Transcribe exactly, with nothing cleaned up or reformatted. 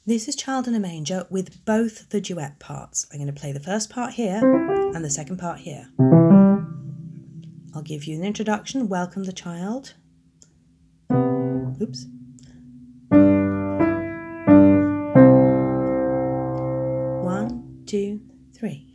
This is Child in a Manger with both the duet parts. I'm going to play the first part here and the second part here. I'll give you an introduction, welcome the child. Oops. One, two, three.